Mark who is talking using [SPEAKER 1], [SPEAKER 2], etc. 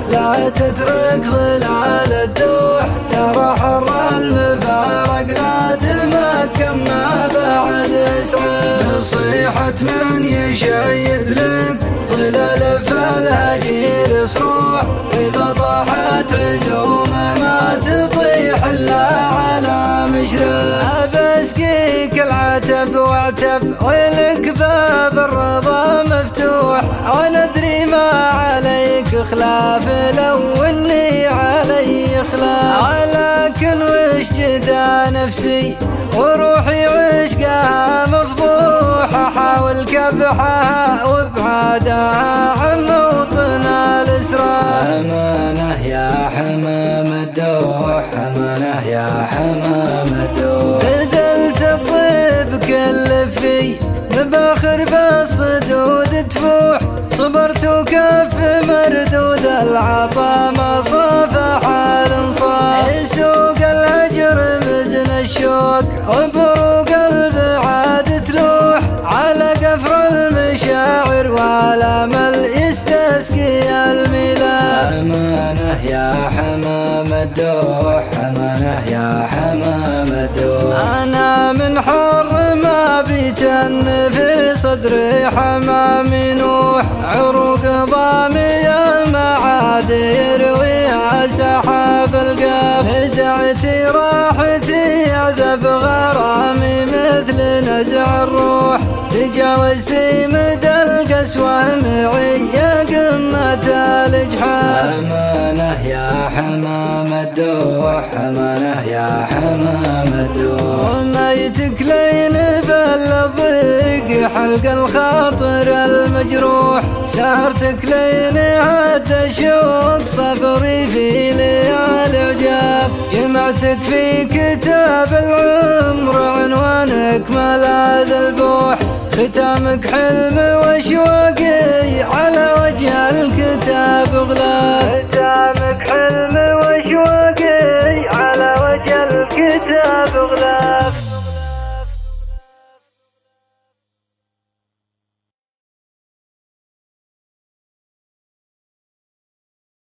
[SPEAKER 1] لا تترك ظلال الدوح، ترى حر المفارق لا تمكن ما بعد اسعى. نصيحة من يشيد لك ظلال فالهجير صروح، إذا طاحت عزومه ما تطيح إلا على مشرع. بسقيك العتب واعتب ولك باب الرضا مفتوح، وندري ما عليك خلاف لو اني علي خلاف. ولكن وش جدا نفسي وروحي عشقها مفضوح، احاول كبحها وابعادها عن موطن الاسراء.
[SPEAKER 2] أمانة يا حمام الدوح، أمانة يا حمام الدوح.
[SPEAKER 1] بذلت الطيب كل في مباخر بالصدود تفوح، صبرت وكف مردود العطا ما صافح الانصاف. سوق الهجر مزن الشوق وبروق البعاد تلوح، على قفر المشاعر والامل يستسقي الميلاد.
[SPEAKER 2] أمانة يا حمام الدوح، أمانة يا حمام الدوح.
[SPEAKER 1] أنا من حر ما بيتن في صدري حمام نوح، عروق ضامي المعاد يرويها سحاب القاف. نزعتي راحتي عذب غرامي مثل نزع الروح، تجاوزتي مدى القسوة معي يا قمة الإجحاف.
[SPEAKER 2] أمانة يا حمام الدوح، أمانة يا حمام الدوح.
[SPEAKER 1] وميتك لين بالضيق حلق الخاطر المجروح، سهرتك لين هدى الشوق صبري في ليالي عجاف. جمعتك في كتاب العمر عنوانك ملاذ البوح، ختامك حلم وشوقي على وجه الكتاب غلاف. ختامك حلم وشوقي